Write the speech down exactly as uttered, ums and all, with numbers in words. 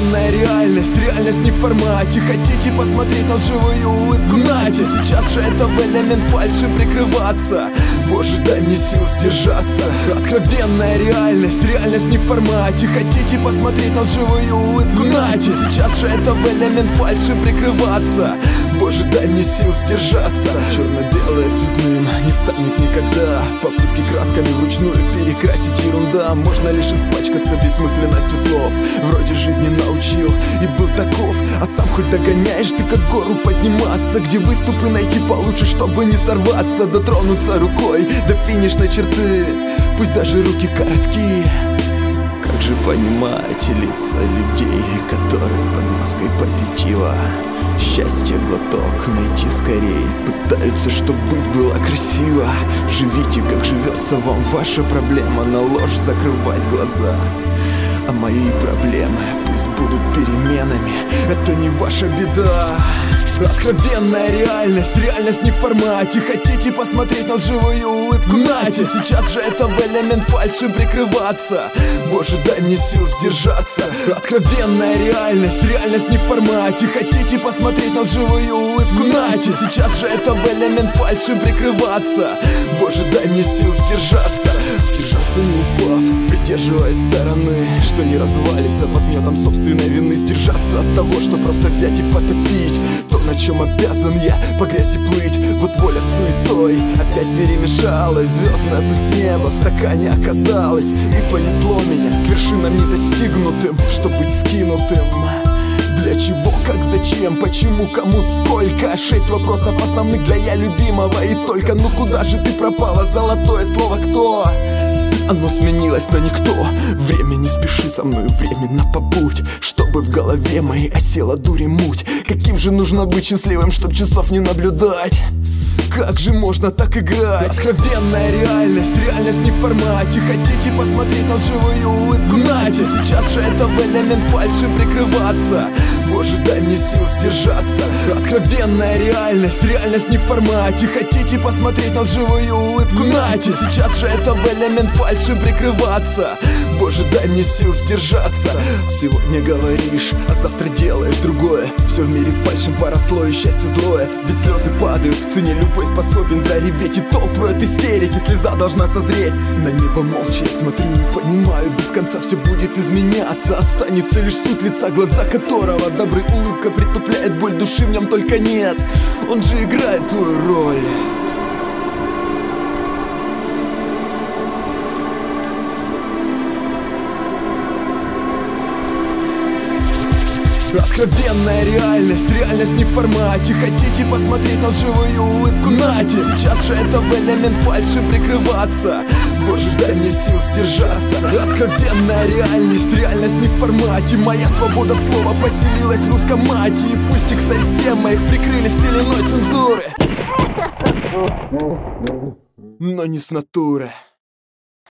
Откровенная реальность, реальность не в формате. Хотите посмотреть на живую улыбку? Нате, сейчас же это в элемент фальши прикрываться. Боже, дай мне сил сдержаться. Откровенная реальность, реальность не в формате. Хотите посмотреть на живую улыбку? Нате, сейчас же это в элемент фальши прикрываться. Боже, дай мне сил сдержаться. Черно-белое цветным не станет никогда. Попытки красками вручную перекрасить ерунда. Можно лишь испачкаться бессмысленностью слов. Вроде жизни научил и был таков, а сам хоть догоняешь ты как гору подниматься. Где выступы найти получше, чтобы не сорваться. Дотронуться рукой до финишной черты, пусть даже руки коротки. Как же понимаете лица людей, которые под маской позитива счастье глоток найти скорее пытаются, чтоб быть было красиво. Живите, как живется вам ваша проблема. На ложь закрывать глаза. А мои проблемы пусть будут переменами, это не ваша беда. Откровенная реальность, реальность не в формате. Хотите посмотреть на живую улыбку? Нате, сейчас же это в элемент фальши прикрываться. Боже, дай мне сил сдержаться. Откровенная реальность, реальность не в формате. Хотите посмотреть на живую улыбку? Нате, сейчас же это в элемент фальши прикрываться. Боже, дай мне сил сдержаться. Сдержаться не упав, придерживаясь стороны, что не развалится под гнетом собственной вины. Сдержаться от того, что просто взять и потопить то, на чем обязан я по грязи плыть. Вот воля с суетой опять перемешалась. Звездная пыль с неба в стакане оказалась. И понесло меня к вершинам недостигнутым, чтоб быть скинутым. Для чего, как, зачем, почему, кому, сколько? Шесть вопросов основных для я любимого. И только, ну куда же ты пропала? Золотое слово «кто»? Оно сменилось на никто. Время, не спеши со мной, временно побудь, чтобы в голове моей осела дурь и муть. Каким же нужно быть счастливым, чтоб часов не наблюдать? Как же можно так играть? Откровенная реальность, реальность не в формате. Хотите посмотреть на живую улыбку? Нате, сейчас же это в элемент фальши прикрываться. Боже, дай мне сил сдержаться. Откровенная реальность, реальность не в формате. Хотите посмотреть на живую улыбку? Нате, сейчас же это в элемент фальши прикрываться. Боже, дай мне сил сдержаться. Сегодня говоришь, а завтра делаешь другое. Все в мире фальшем поросло и счастье злое. Ведь слезы падают в цене, любой способен зареветь. И толк твой от истерики, слеза должна созреть. На небо молча я смотрю и понимаю, без конца все будет изменяться. Останется лишь суть лица, глаза которого добрый, улыбка притупляет боль, души в нем только нет. Он же играет свою роль. Откровенная реальность, реальность не в формате. Хотите посмотреть на живую улыбку? Нате, сейчас же это в элемент фальши прикрываться. Боже, дай мне сил сдержаться. Откровенная реальность, реальность не в формате. Моя свобода слова поселилась в русском мате. И пусть текста из тем моих прикрылись пеленой цензуры, но не с натуры.